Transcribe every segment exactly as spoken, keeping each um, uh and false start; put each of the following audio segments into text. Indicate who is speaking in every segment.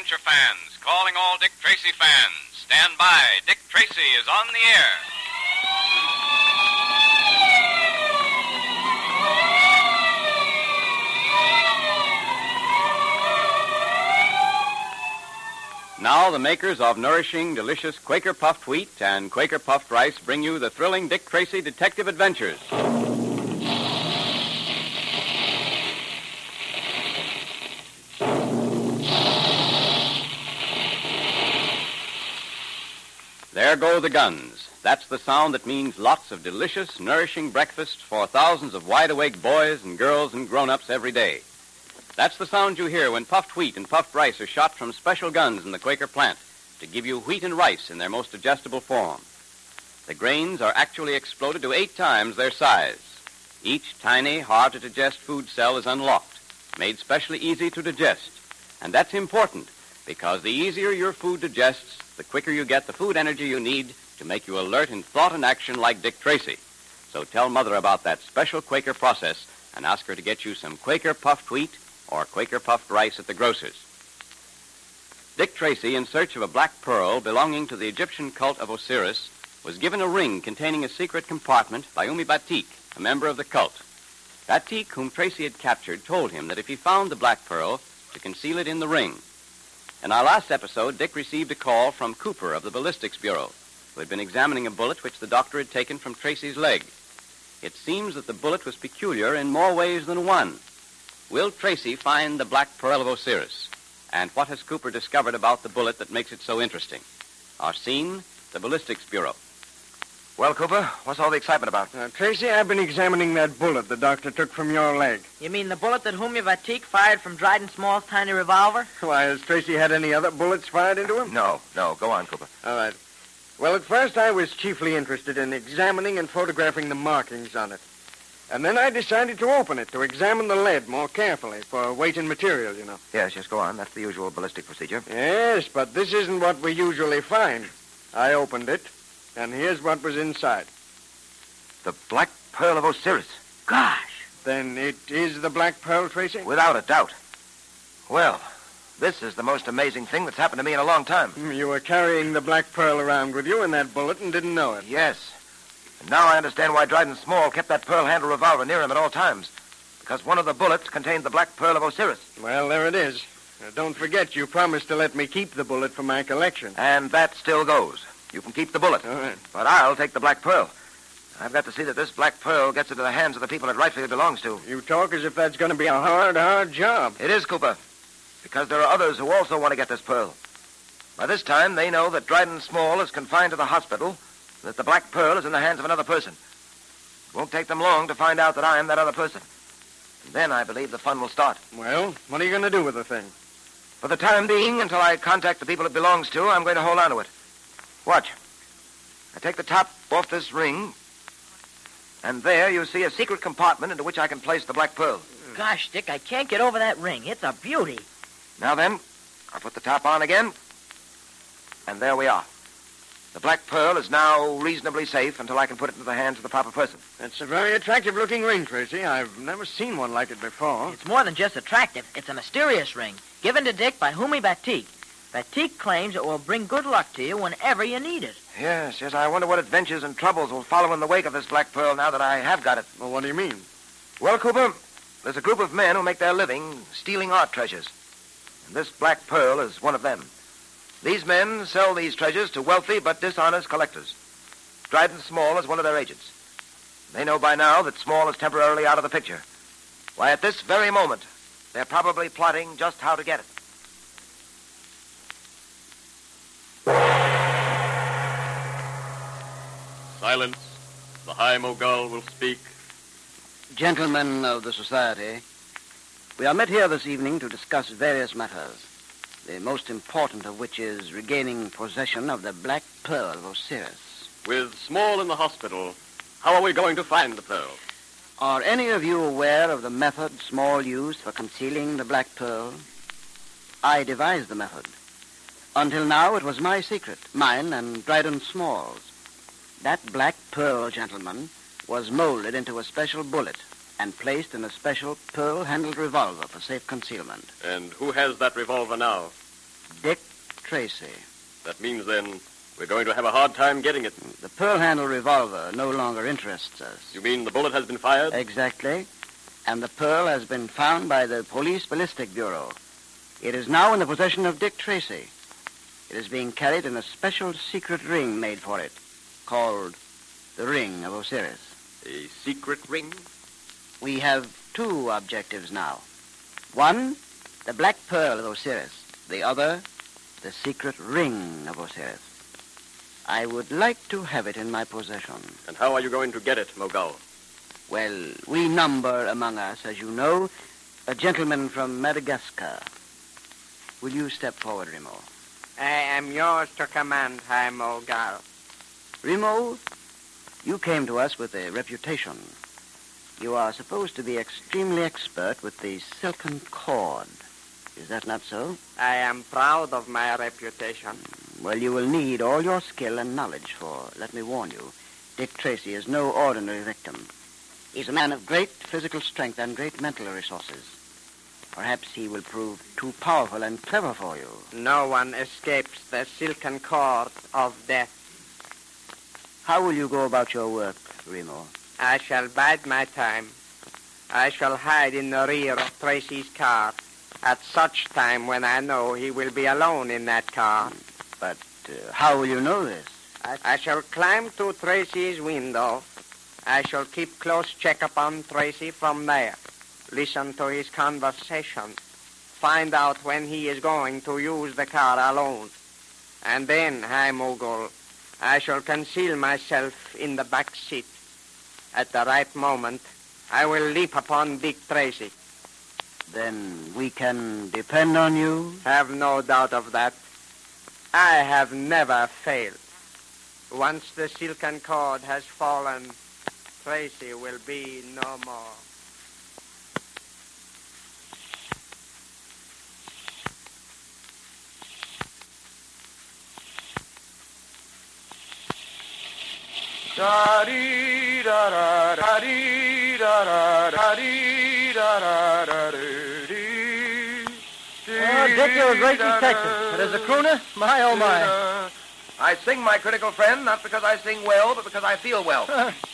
Speaker 1: adventure fans, calling all Dick Tracy fans. Stand by. Dick Tracy is on the air. Now the makers of nourishing, delicious Quaker Puffed Wheat and Quaker Puffed Rice bring you the thrilling Dick Tracy Detective Adventures. There go the guns. That's the sound that means lots of delicious, nourishing breakfast for thousands of wide-awake boys and girls and grown-ups every day. That's the sound you hear when puffed wheat and puffed rice are shot from special guns in the Quaker plant to give you wheat and rice in their most digestible form. The grains are actually exploded to eight times their size. Each tiny, hard-to-digest food cell is unlocked, made specially easy to digest. And that's important because the easier your food digests, the quicker you get the food energy you need to make you alert in thought and action like Dick Tracy. So tell Mother about that special Quaker process and ask her to get you some Quaker puffed wheat or Quaker puffed rice at the grocer's. Dick Tracy, in search of a black pearl belonging to the Egyptian cult of Osiris, was given a ring containing a secret compartment by Umi Batik, a member of the cult. Batik, whom Tracy had captured, told him that if he found the black pearl, to conceal it in the ring. In our last episode, Dick received a call from Cooper of the Ballistics Bureau, who had been examining a bullet which the doctor had taken from Tracy's leg. It seems that the bullet was peculiar in more ways than one. Will Tracy find the black pearl of Osiris? And what has Cooper discovered about the bullet that makes it so interesting? Our scene, the Ballistics Bureau.
Speaker 2: Well, Cooper, what's all the excitement about?
Speaker 3: Uh, Tracy, I've been examining that bullet the doctor took from your leg.
Speaker 4: You mean the bullet that Humya Batik fired from Dryden Small's tiny revolver?
Speaker 3: Why, has Tracy had any other bullets fired into him?
Speaker 2: No, no. Go on, Cooper.
Speaker 3: All right. Well, at first I was chiefly interested in examining and photographing the markings on it. And then I decided to open it to examine the lead more carefully for weight and material, you know.
Speaker 2: Yes, yes, go on. That's the usual ballistic procedure.
Speaker 3: Yes, but this isn't what we usually find. I opened it, and here's what was inside.
Speaker 2: The black pearl of Osiris.
Speaker 4: Gosh.
Speaker 3: Then it is the black pearl, Tracy?
Speaker 2: Without a doubt. Well, this is the most amazing thing that's happened to me in a long time.
Speaker 3: You were carrying the black pearl around with you in that bullet and didn't know it.
Speaker 2: Yes. And now I understand why Dryden Small kept that pearl-handled revolver near him at all times. Because one of the bullets contained the black pearl of Osiris.
Speaker 3: Well, there it is. Now, don't forget you promised to let me keep the bullet for my collection.
Speaker 2: And that still goes. You can keep the bullet.
Speaker 3: All right.
Speaker 2: But I'll take the black pearl. I've got to see that this black pearl gets into the hands of the people it rightfully belongs to.
Speaker 3: You talk as if that's going to be a hard, hard job.
Speaker 2: It is, Cooper. Because there are others who also want to get this pearl. By this time, they know that Dryden Small is confined to the hospital, and that the black pearl is in the hands of another person. It won't take them long to find out that I am that other person. And then I believe the fun will start.
Speaker 3: Well, what are you going to do with the thing?
Speaker 2: For the time being, until I contact the people it belongs to, I'm going to hold on to it. Watch. I take the top off this ring, and there you see a secret compartment into which I can place the black pearl.
Speaker 4: Gosh, Dick, I can't get over that ring. It's a beauty.
Speaker 2: Now then, I'll put the top on again, and there we are. The black pearl is now reasonably safe until I can put it into the hands of the proper person.
Speaker 3: It's a very attractive-looking ring, Tracy. I've never seen one like it before.
Speaker 4: It's more than just attractive. It's a mysterious ring, given to Dick by Humi Batik. Batik claims it will bring good luck to you whenever you need it.
Speaker 2: Yes, yes, I wonder what adventures and troubles will follow in the wake of this black pearl now that I have got it.
Speaker 3: Well, what do you mean?
Speaker 2: Well, Cooper, there's a group of men who make their living stealing art treasures. And this black pearl is one of them. These men sell these treasures to wealthy but dishonest collectors. Dryden Small is one of their agents. They know by now that Small is temporarily out of the picture. Why, at this very moment, they're probably plotting just how to get it.
Speaker 1: Silence. The High Mogul will speak.
Speaker 5: Gentlemen of the society, we are met here this evening to discuss various matters, the most important of which is regaining possession of the black pearl of Osiris.
Speaker 1: With Small in the hospital, how are we going to find the pearl?
Speaker 5: Are any of you aware of the method Small used for concealing the black pearl? I devised the method. Until now, it was my secret, mine and Dryden Small's. That black pearl, gentlemen, was molded into a special bullet and placed in a special pearl-handled revolver for safe concealment.
Speaker 1: And who has that revolver now?
Speaker 5: Dick Tracy.
Speaker 6: That means, then, we're going to have a hard time getting it.
Speaker 5: The pearl-handle revolver no longer interests us.
Speaker 6: You mean the bullet has been fired?
Speaker 5: Exactly. And the pearl has been found by the Police Ballistic Bureau. It is now in the possession of Dick Tracy. It is being carried in a special secret ring made for it, called the Ring of Osiris.
Speaker 6: A secret ring?
Speaker 5: We have two objectives now. One, the Black Pearl of Osiris. The other, the secret Ring of Osiris. I would like to have it in my possession.
Speaker 6: And how are you going to get it, Mogul?
Speaker 5: Well, we number among us, as you know, a gentleman from Madagascar. Will you step forward, Remo?
Speaker 3: I am yours to command, High Mogul.
Speaker 5: Remo, you came to us with a reputation. You are supposed to be extremely expert with the silken cord. Is that not so?
Speaker 3: I am proud of my reputation.
Speaker 5: Well, you will need all your skill and knowledge, for, let me warn you, Dick Tracy is no ordinary victim. He's a man of great physical strength and great mental resources. Perhaps he will prove too powerful and clever for you.
Speaker 3: No one escapes the silken cord of death.
Speaker 5: How will you go about your work, Remo?
Speaker 3: I shall bide my time. I shall hide in the rear of Tracy's car at such time when I know he will be alone in that car.
Speaker 5: But uh, how will you know this?
Speaker 3: I, I shall climb to Tracy's window. I shall keep close check upon Tracy from there. Listen to his conversation. Find out when he is going to use the car alone. And then, High Mogul, I shall conceal myself in the back seat. At the right moment, I will leap upon Dick Tracy.
Speaker 5: Then we can depend on you?
Speaker 3: Have no doubt of that. I have never failed. Once the silken cord has fallen, Tracy will be no more.
Speaker 7: Oh, Dick, you're a great detective. But as a crooner, my oh my.
Speaker 2: I sing, my critical friend, not because I sing well, but because I feel well.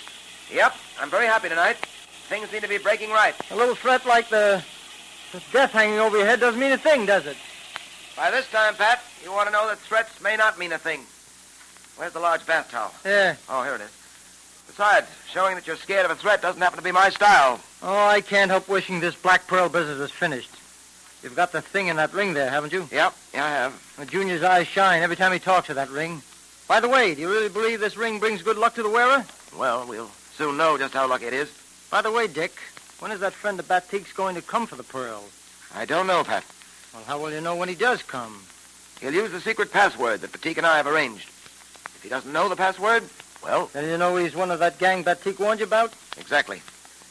Speaker 2: Yep, I'm very happy tonight. Things seem to be breaking right.
Speaker 7: A little threat like the, the death hanging over your head doesn't mean a thing, does it?
Speaker 2: By this time, Pat, you want to know that threats may not mean a thing. Where's the large bath towel?
Speaker 7: Yeah.
Speaker 2: Oh, here it is. Besides, showing that you're scared of a threat doesn't happen to be my style.
Speaker 7: Oh, I can't help wishing this Black Pearl business was finished. You've got the thing in that ring there, haven't you?
Speaker 2: Yep, yeah, I have.
Speaker 7: The Junior's eyes shine every time he talks of that ring. By the way, do you really believe this ring brings good luck to the wearer?
Speaker 2: Well, we'll soon know just how lucky it is.
Speaker 7: By the way, Dick, when is that friend of Batique's going to come for the pearl?
Speaker 2: I don't know, Pat.
Speaker 7: Well, how will you know when he does come?
Speaker 2: He'll use the secret password that Batique and I have arranged. If he doesn't know the password, well...
Speaker 7: Then you know he's one of that gang Batique warned you about?
Speaker 2: Exactly.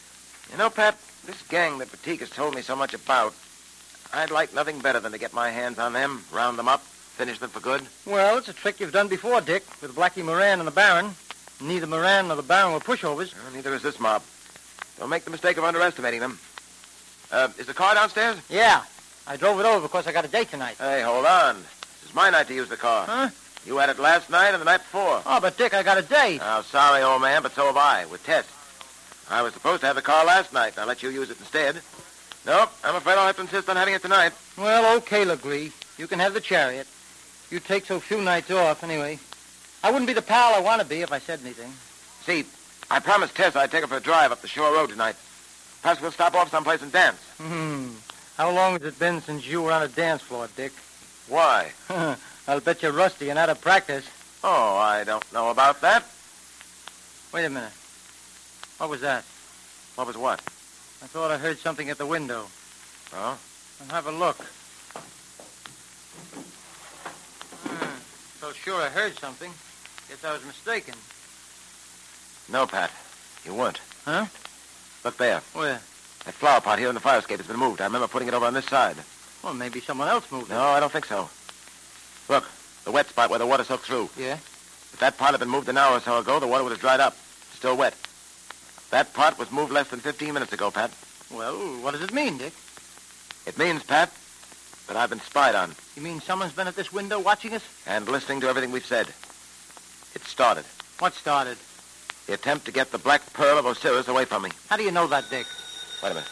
Speaker 2: You know, Pat, this gang that Batique has told me so much about, I'd like nothing better than to get my hands on them, round them up, finish them for good.
Speaker 7: Well, it's a trick you've done before, Dick, with Blackie Moran and the Baron. Neither Moran nor the Baron were pushovers.
Speaker 2: Well, neither is this mob. Don't make the mistake of underestimating them. Uh, is the car downstairs?
Speaker 7: Yeah. I drove it over because I got a date tonight.
Speaker 2: Hey, hold on. This is my night to use the car.
Speaker 7: Huh?
Speaker 2: You had it last night and the night before.
Speaker 7: Oh, but Dick, I got a date.
Speaker 2: Oh, sorry, old man, but so have I, with Tess. I was supposed to have the car last night, and I let you use it instead. Nope, I'm afraid I'll have to insist on having it tonight.
Speaker 7: Well, okay, Legree. You can have the chariot. You take so few nights off, anyway. I wouldn't be the pal I want to be if I said anything.
Speaker 2: See, I promised Tess I'd take her for a drive up the shore road tonight. Perhaps we'll stop off someplace and dance.
Speaker 7: Hmm. How long has it been since you were on a dance floor, Dick?
Speaker 2: Why?
Speaker 7: I'll bet you're rusty and out of practice.
Speaker 2: Oh, I don't know about that.
Speaker 7: Wait a minute. What was that?
Speaker 2: What was what?
Speaker 7: I thought I heard something at the window.
Speaker 2: Oh?
Speaker 7: I'll have a look. Hmm. So sure I heard something. Guess I was mistaken.
Speaker 2: No, Pat. You weren't.
Speaker 7: Huh?
Speaker 2: Look there.
Speaker 7: Where?
Speaker 2: That flower pot here in the fire escape has been moved. I remember putting it over on this side.
Speaker 7: Well, maybe someone else moved it.
Speaker 2: No, I don't think so. Look, the wet spot where the water soaked through.
Speaker 7: Yeah?
Speaker 2: If that pot had been moved an hour or so ago, the water would have dried up. Still wet. That pot was moved less than fifteen minutes ago, Pat.
Speaker 7: Well, what does it mean, Dick?
Speaker 2: It means, Pat, but I've been spied on
Speaker 7: You mean someone's been at this window watching us?
Speaker 2: and listening to everything we've said. It started.
Speaker 7: What started?
Speaker 2: The attempt to get the Black Pearl of Osiris away from me.
Speaker 7: How do you know that, Dick?
Speaker 2: Wait a minute.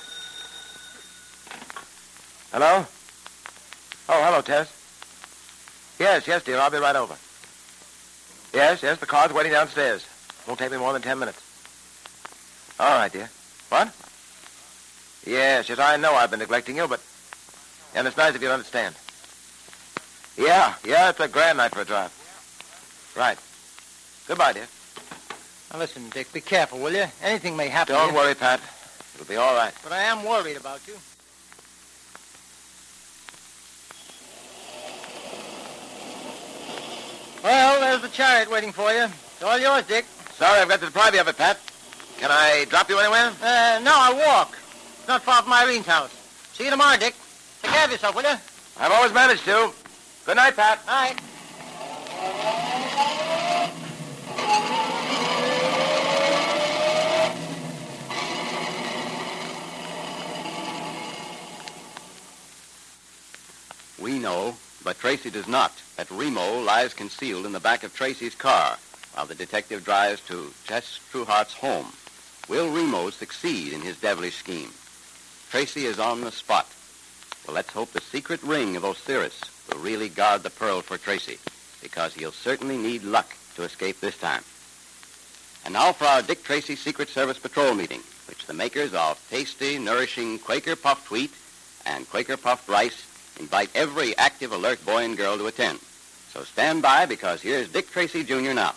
Speaker 2: Hello? Oh, hello, Tess. Yes, yes, dear. I'll be right over. Yes, yes, the car's waiting downstairs. Won't take me more than ten minutes. All right, dear. What? Yes, yes, I know I've been neglecting you, but... And it's nice of you to understand. Yeah, yeah, it's a grand night for a drive. Right. Goodbye, dear.
Speaker 7: Now, listen, Dick, be careful, will you? Anything may happen.
Speaker 2: Don't
Speaker 7: to you.
Speaker 2: worry, Pat. It'll be all right.
Speaker 7: But I am worried about you. Well, there's the chariot waiting for you. It's all yours, Dick.
Speaker 2: Sorry I've got to deprive you of it, Pat. Can I drop you anywhere?
Speaker 7: Uh, no, I'll walk. It's not far from Irene's house. See you tomorrow, Dick. Take care of yourself, will you?
Speaker 2: I've always managed to. Good night, Pat.
Speaker 7: All right.
Speaker 1: We know, but Tracy does not, that Remo lies concealed in the back of Tracy's car while the detective drives to Jess Trueheart's home. Will Remo succeed in his devilish scheme? Tracy is on the spot. Well, let's hope the secret ring of Osiris will really guard the pearl for Tracy, because he'll certainly need luck to escape this time. And now for our Dick Tracy Secret Service Patrol meeting, which the makers of tasty, nourishing Quaker Puffed Wheat and Quaker Puffed Rice invite every active, alert boy and girl to attend. So stand by, because here's Dick Tracy Junior now.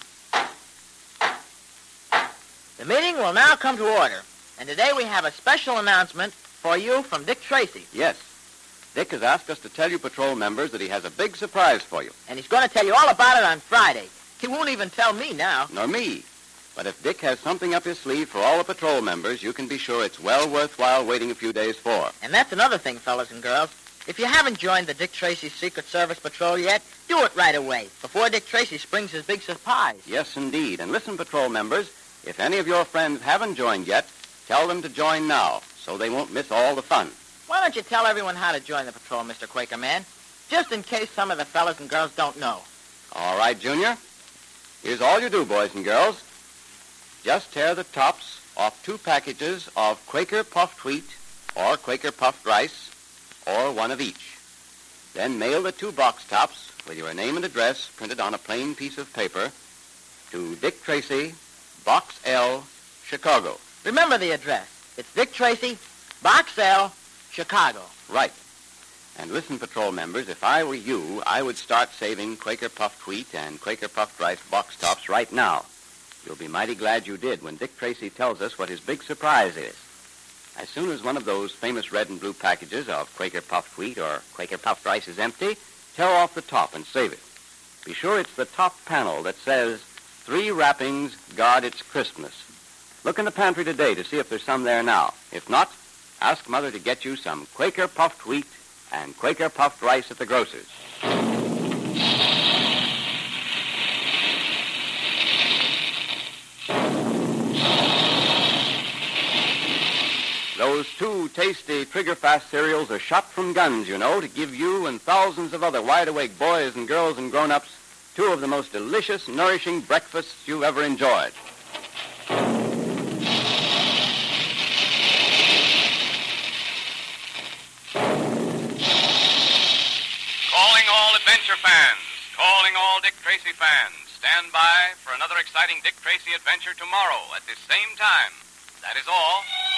Speaker 4: The meeting will now come to order, and today we have a special announcement for you from Dick Tracy.
Speaker 1: Yes, Dick has asked us to tell you patrol members that he has a big surprise for you.
Speaker 4: And he's going to tell you all about it on Friday. He won't even tell me now.
Speaker 1: Nor me. But if Dick has something up his sleeve for all the patrol members, you can be sure it's well worthwhile waiting a few days for.
Speaker 4: And that's another thing, fellas and girls. If you haven't joined the Dick Tracy Secret Service Patrol yet, do it right away, before Dick Tracy springs his big surprise.
Speaker 1: Yes, indeed. And listen, patrol members, if any of your friends haven't joined yet, tell them to join now, so they won't miss all the fun.
Speaker 4: Why don't you tell everyone how to join the patrol, Mister Quaker Man? Just in case some of the fellas and girls don't know.
Speaker 1: All right, Junior. Here's all you do, boys and girls. Just tear the tops off two packages of Quaker Puffed Wheat or Quaker Puffed Rice, or one of each. Then mail the two box tops with your name and address printed on a plain piece of paper to Dick Tracy, Box L, Chicago.
Speaker 4: Remember the address. It's Dick Tracy, Box L, Chicago.
Speaker 1: Right. And listen, patrol members, if I were you, I would start saving Quaker Puffed Wheat and Quaker Puffed Rice box tops right now. You'll be mighty glad you did when Dick Tracy tells us what his big surprise is. As soon as one of those famous red and blue packages of Quaker Puffed Wheat or Quaker Puffed Rice is empty, tear off the top and save it. Be sure it's the top panel that says, "Three wrappings guard its Christmas." Look in the pantry today to see if there's some there now. If not, ask Mother to get you some Quaker Puffed Wheat and Quaker Puffed Rice at the grocer's. Those two tasty, trigger-fast cereals are shot from guns, you know, to give you and thousands of other wide-awake boys and girls and grown-ups two of the most delicious, nourishing breakfasts you've ever enjoyed. Calling all adventure fans, calling all Dick Tracy fans. Stand by for another exciting Dick Tracy adventure tomorrow at this same time. That is all.